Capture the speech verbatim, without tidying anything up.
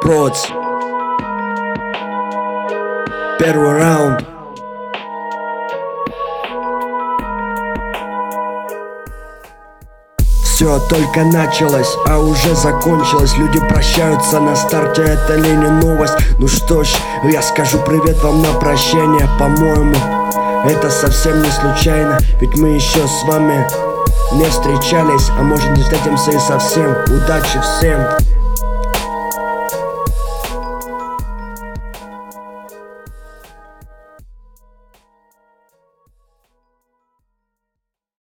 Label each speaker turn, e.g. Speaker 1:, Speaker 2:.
Speaker 1: Проц. Первый раунд. Все только началось, а уже закончилось. Люди прощаются на старте, это ли не новость? Ну что ж, я скажу привет вам на прощание. По-моему, это совсем не случайно, ведь мы еще с вами не встречались, а может не встретимся и совсем. Удачи всем!